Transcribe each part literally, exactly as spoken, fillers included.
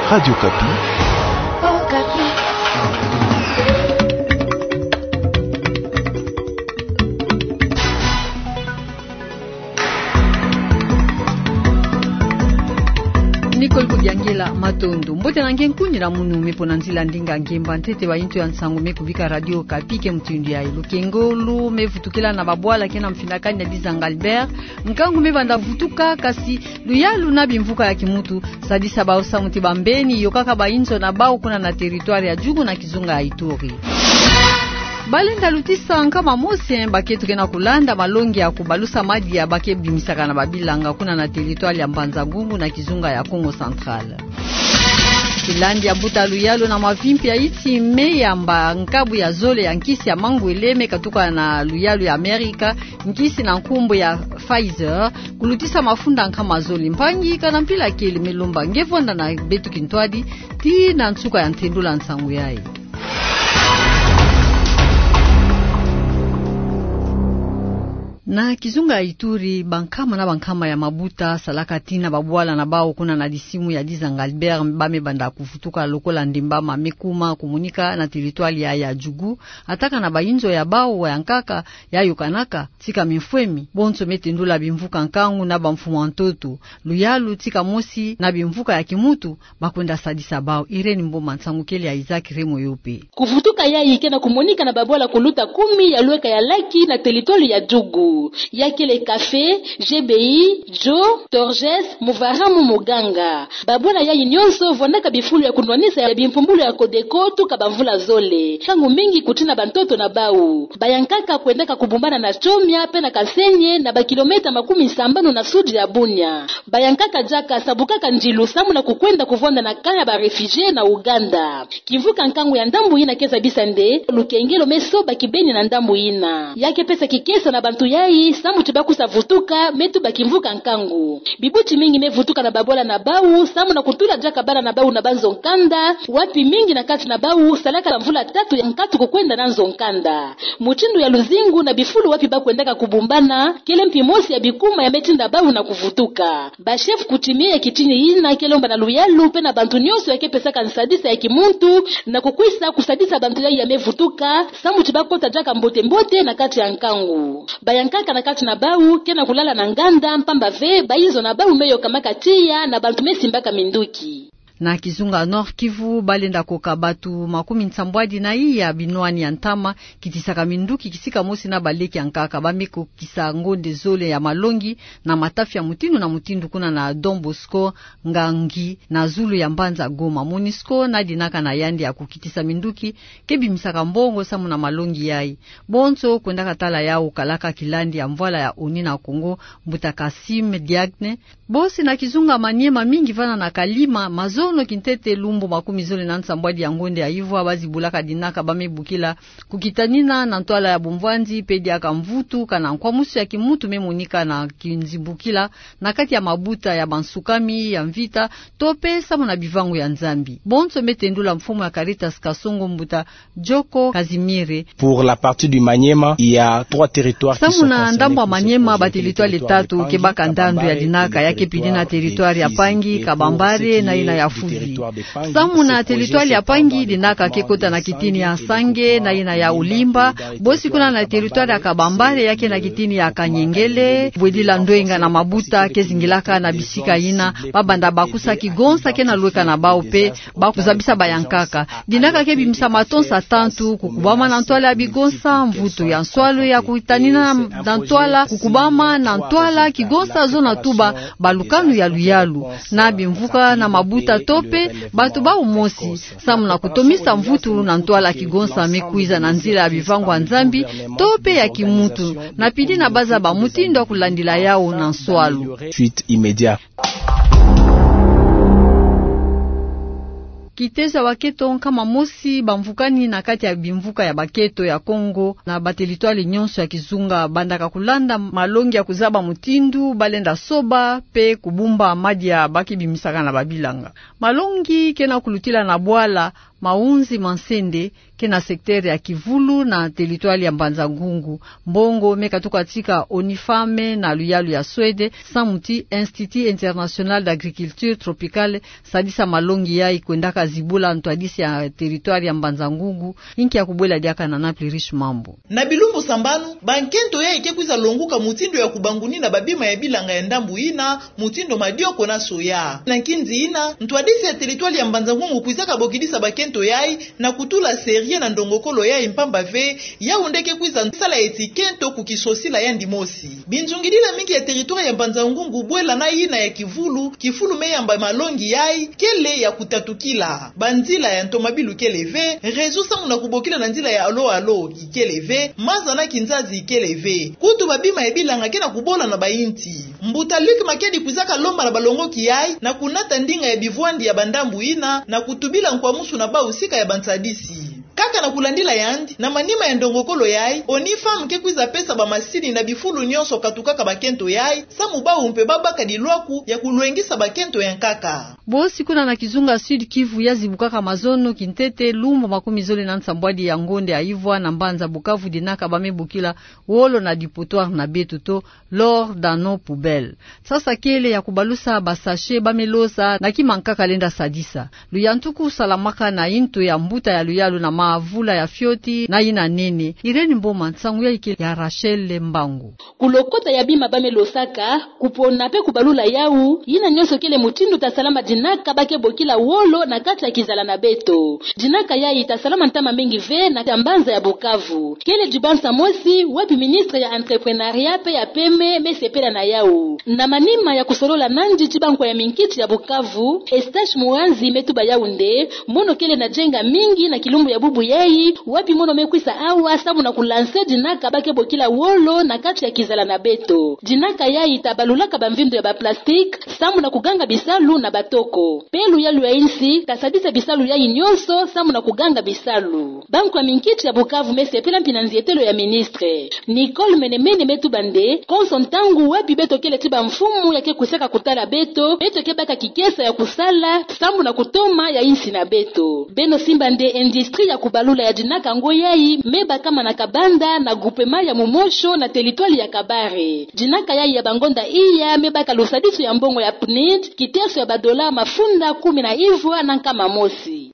Radio Kapi. Oh, Kapi. Nicole Kudiangela Matondo mbote na ngenkuni la munu mepona nzila ndinga ngemba ntete wa intu ya nsangu mekubika Radio Kapi ke mtundu ya ilu kengolu mefutukila na babwala kena mfinakani ya Dizanga Albert nkangu mebanda vutuka kasi luyalu na bimvuka ya kimutu sadisa baosa mutibambeni yokaka bainzo na bao kuna na territoire ya Jugu na Kizunga ya Ituri. Balenda lutisa nkama mosi baketu kena kulanda malongi ya kubalusa madi ya bake bimisaka na babilanga kuna na territoire ya Mbanza Ngungu na Kizunga ya Kongo Central. Kilandi ya buta luyalo na mavimpi ya iti meyamba nkabu ya zole ya nkisi ya mangu eleme katuka na luyalo ya Amerika nkisi na nkumbu ya Pfizer kulutisa mafunda nkama zole mpangi kana mpila kele melumba ngevonda na betu kintwadi ti na nsuka ya ntendula nsangu yae. Na Kizunga Ituri bankama na bankama ya mabuta salaka tina babwala na bao kuna na disimu ya Dizanga Albert bame banda kufutuka lokola ndimbama mekuma komunika na territoire ya ya Jugu ataka na bainzo ya bao wa yankaka ya yukanaka tika mifwemi bonso metendula bimvuka nkangu na bamfumu ntoto luyalu tika mosi na bimvuka ya kimutu bakwenda sadisa bao Irene Mboma nsangukeli ya Isaac Remo yope kufutuka ya ikena komunika na babwala kuluta kumi ya lueka ya laki na territoire ya Jugu yakele Cafe, G B I, Jo, Torges, Muvaramu Muganga. Babwana ya inyonso vonaka bifulu ya kunwanisa ya bimpumbulu ya Kodeko tuka bamvula zole. Kangu mingi kutina bantoto na bau. Bayankaka kuendaka kubumbana na Chomia pena Kasenye na bakilometa makumi sambano na sudi ya Bunya. Bayankaka jaka sabukaka njilu samu na kukwenda kuvonda na kaya ba refugee na Uganda. Kivuka nkangu ya ndambu ina kesa bisande, lukengelo meso bakibeni na ndambu ina. Yake pesa kikesa na bantu ya samu tibaku savutuka metu bakimvuka nkangu bibuti mingi mevutuka na babola na bau samu na kutula jaka bara na bau na banzo nkanda wapi mingi na kati na bau salaka la mvula tatu ya nkatu kukwenda na nzo nkanda mutindu ya luzingu na bifulu wapi bakwendaka kubumbana kele mpimosi ya bikuma ya metinda bau na kuvutuka bashef kutimia ya kitini ina kelomba na luyalu pena bantu nyoso ya kepesaka nsadisa ya kimuntu na kukwisa kusadisa bantu ya ya mevutuka samu tibaku tajaka mbote mbote na kati ya nkangu bayankaka na kati na bau kena kulala na nganda mpamba ve baizo na bau meyo kamaka tia na bantu mesimbaka minduki. Na Kizunga Nord Kivu balenda koka batu makumi nsambwadi na iya binwani ya ntama kitisaka minduki kisika mosi na baleki yankaka bamiko kisa ngonde zole ya malongi na matafi ya mutindu na mutindu kuna na Don Bosco Ngangi na Zulu ya Mbanza Goma Monisco na dinaka na yandi ya kukitisa minduki kebi misaka mbongo samu na malongi yai bonzo kwenda katala yao kalaka kilandi ya mvwala ya Oni na Kongo Mbuta Kasim Diagne bosi na Kizunga Maniema mingi vana na Kalima mazo no kintete lumbu makumi zole na nsambwadi ya ngonde ya Ivo abazi bulaka dinaka bamebukila kukitanina na ntwala ya Bumvanzi pedi aka mvutu kana kwa musu ya kimutu memonika na kinzibukila na kati ya mabuta ya bansukami ya mvita tope samu na bivangu ya nzambi bonso metendula mfumo ya Caritas Kasongo Mbuta Joko Kazimire. Pour la partie du Maniema il y a trois territoires qui sont samu na ndambo ya Maniema ba territoire tatu kebaka ndandu ya dinaka yake pidina territoire ya Pangi Kabambare na ina ya Fuzi. Samu na territoire ya Pangi dinaka kekota na kitini ya Sange na ina ya Ulimba bosi kuna na territoire ya Kabambare yake na kitini ya Kanyengele Bwedila Ndoenga na Mabuta kezingilaka na bisika ina babanda bakusa kigonsa kena lueka na baope bakuzabisa bayankaka dinaka kebi msamatonsa tantu kukubama na ntwala ya bigonsa mvuto ya nswalo ya kuitanina na ntwala kukubama na ntwala kigonsa zona tuba balukanu ya luyalu na bimvuka na mabuta tope batu ba umosi samu na kutomisa mvutu na ntwala kigonsa mekuiza na nzira ya bivangu nzambi tope ya kimutu na pidi na baza ba mutindo kulandila yao na nswalu suite immédiat. Kiteza waketo kama mosi bamvukani na kati ya bimvuka ya baketo ya Kongo na batelitwali nyonso ya Kizunga bandaka kulanda malongi ya kuzaba mutindu balenda soba pe kubumba amadi ya baki bimisaka na babilanga malongi kena kulutila na bwala Maunzi Mansende kena sekteri ya Kivulu na teritwali ya Mbanza Ngungu. Mbongo mekatuka katika Onifame na Luyalu ya Swede Samuti Institut International d'Agriculture Tropicale sadisa malongi yai kwendaka zibula ntwadisi ya teritwali ya Mbanza Ngungu inki ya kubwela diaka na Napli Rich Mambo. Na Bilumbu Sambanu bankento yai kekuiza longuka mutindo ya kubanguni na babima ya bilanga ya ndambu ina mutindo madioko na soya. Na nkinzi ina ntwadisi ya teritwali ya Mbanza Ngungu kuizaka bokidisa bakento yai na kutula serie na ndongokolo yai mpamba ve ya undeke kuiza sala etikento kukisosila ya ndimosi. Binjungidila mingi ya teritwali ya Mbanza Ngungu bwela na ina ya Kivulu kifulu meyamba malongi yai kele ya kutatukila. Bandila ya ntomabilu keleve rezo samu na kubokila na ndila ya alo alo kikeleve maza na kinzazi keleve kutu babima ya bilanga kena kubola na bainti. Mbuta Luke Makedi kuzaka lomba na balongo kiyai na kunata ndinga ya bivwandi ya bandambu ina na kutubila nkwamusu na ba usika ya bantsadisi. Kaka na kulandila yandi na manima ya ndongokolo yai Onifam kekuiza pesa ba masini na bifulu nyonso katukaka bakento yai samu ba umpe baba kadilwaku ya kuluengisa bakento ya nkaka. Bosi kuna na Kizunga Sud Kivu ya zibukaka mazono Kintete Lumbo makumi zole na nsambwadi ya Ngonde Aivwa na Mbanza Bukavu dinaka bamebukila wolo na dipotoir na betuto lors dano poubelle. Sasa kele ya kubalusa basashe bamelosa na kimankaka lenda sadisa. Luyantuku salamaka na into ya mbuta ya Luyalu na maavula ya fioti na ina nene. Ireni Mboma nsangu ya ike ya Rachel Mbangu. Kulokota ya bima bamelosaka kupona pe kubalula yau ina nyonso kele mutindo tasalama dinaka bake bokila wolo na kati ya Kizala na Beto. Dinaka ya itasalama ntama mengi ve na Mbanza ya Bukavu. Kele Jibansa Mosi wapi ministre ya entrepreneuria pe ya peme mesepela na yau. Na manima ya kusolola nanji chibanko ya minkiti ya Bukavu Estache Muanzi metuba yaunde mono kele na jenga mingi na kilumbu ya bubu yei wapi mono mekwisa awa sabu na kulanse dinaka bake bokila wolo na kati ya Kizala na Beto. Dinaka yai tabalulaka bamvindo ya ba plastic samu na kuganga bisalu na batoko. Pelu ya lu ya insi tasadisa bisalu yai nyonso samu na kuganga bisalu. Banko ya minkiti ya Bukavu mesepela mpinanzietelo ya ministre. Nicole Menemene metu bande konsontangu wapi Beto kele tiba mfumu yake kusaka kutala Beto Beto kebaka kikesa ya kusala samu na kutoma ya insi na Beto. Beno Simbande industrie ya kubalula ya dinaka ngo yai meba kama na Kabanda na groupema ya Momosho na teritwali ya Kabare. Dinaka yai ya Bangonda iya meba kalusadisu ya mbongo ya P N I D kiterso ya badola mafunda kumi na ivwa na nkama mosi.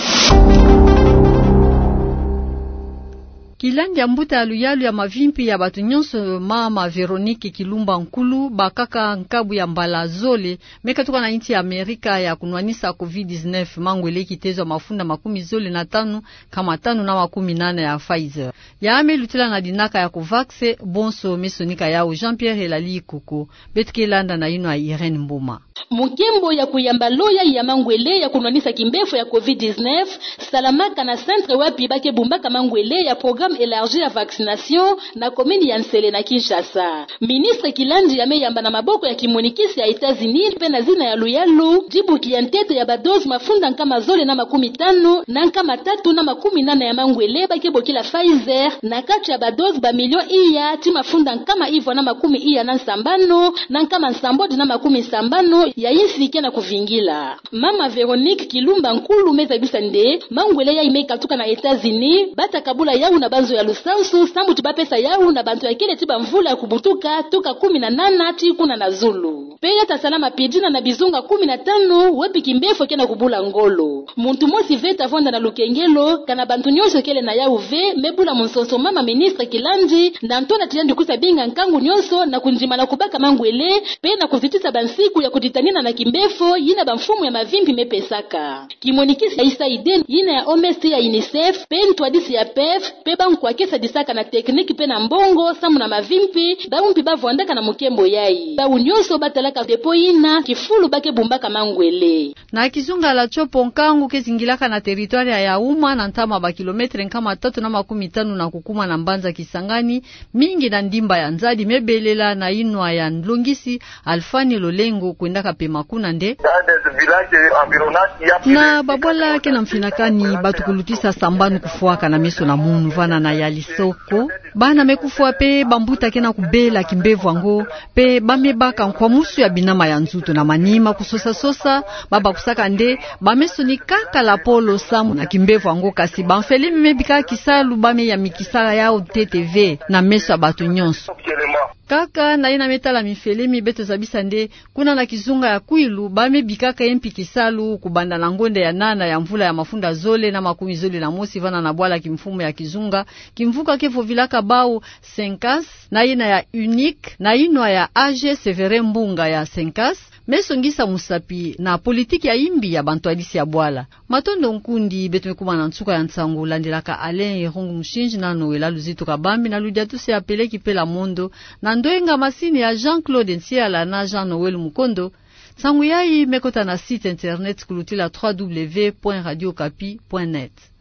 Kilandi ya mbuta ya Luyalu ya mavimpi ya batu nyonso mama Veronique Kilumba Nkulu bakaka nkabu ya mbala zole mekatuka na inti ya Amerika ya kunwanisa covid dix-neuf mangwele kitezo mafunda makumi zole na tanu kama tanu na makumi nane ya Pfizer. Ya ame lutila na dinaka ya Covaxe bonso mesonika yao Jean-Pierre Elali Koko Betkelanda na ino ya Irene Mboma. Mukembo ya kuyambaloya ya mangwele ya kunwanisa kimbefo ya covid dix-neuf salamaka na centre wapi bake bumbaka mangwele ya programme élargi ya vaccination na komini ya Nsele na Kinshasa. Ministre Kilandi ya meyamba na maboko ya kimonikisi ya Etats-Unis pe na zina ya Luyalu jibu kiantete ya badozi mafunda nkama zole na makumi tano na nkama tatu na makumi nane ya mangwele bake bokila Pfizer na kati ya badozi ba milio iya ti mafunda nkama ivo na makumi iya na nsambano na nkama nsambodi na makumi nsambano ya yinsi na kuvingila. Mama Veronique Kilumba Nkulu meza bisande mangwele ya imeka tuka na Etats-Unis bata kabula yau na banzo ya Lusansu sambu tiba pesa yau na bantu ya kile tiba mvula ya kubutuka tuka kumi na nana ti kuna na Zulu. Peya tasalama pidina na bizunga kumi na tano wapi kimbefo kena kubula ngolo. Muntu mosi veta vonda na Lukengelo kana bantu nyosho kele na yau ve mebula monsonso mama ministre Kilandi na ntona tiyandi kusa binga nkangu nyoso na kunjima na kubaka mangwele pe na kuzitisa bansiku ya kuditanina na kimbefo yina bamfumu ya mavimpi mepesaka. Kimonikisi ya Isaiden yina ya O M S ya UNICEF pe ntwadisi ya P E F pe bangu kwa kesa disaka na tekniki pe na mbongo samu na mavimpi baumpi bavwandaka na mukembo yai. Ba unyoso batalaka depo ina kifulu bake bumbaka mangwele. Na kizunga la chopo nkangu kezingilaka na teritoria ya Uma na ntama ba kilometre nkama tatu na makumi tanu na kukuma na Mbanza Kisangani mingi na ndimba ya Nzadi mebelela na inwa ya Nlongisi Alfani Lolengo kwendaka pe makuna nde. Na babola kena mfinakani batu kulutisa sambanu kufuaka na meso na munu vana na yalisoko. Bana mekufua pe bambuta kena kubela kimbevu ango pe bamebaka nkwamusu kuhusu ya binama ya nzuto na manima kusosa sosa baba kusaka nde bamesoni kaka la polo samu na kimbevu ango kasi banfelimi mebika kisalu bame ya mikisala yao T T V na meso batu nyonso kaka na ina metala mifelemi beto zabisa nde kuna na kizunga ya kwilu bame bikaka yempi kisalu kubanda na ngonde ya nana ya mvula ya mafunda zole na makumi zole na mosi vana na bwala kimfumo ya kizunga kimvuka kefo vilaka bau senkas na ina ya unique na inwa ya age severe mbunga ya senkas mesongisa musapi na politiki ya imbi ya bantu alisi ya bwala matondo nkundi beto mekuma na nsuka ya nsangu landelaka Alain Irongo Mushinji na Noela Luzito Kabambi na ludiatu se apeleki pela mondo na ndoenga masini ya Jean-Claude Nsiala na Jean-Noël Mukondo sangu yai mekota na site internet kulutila w w w point radio okapi point net.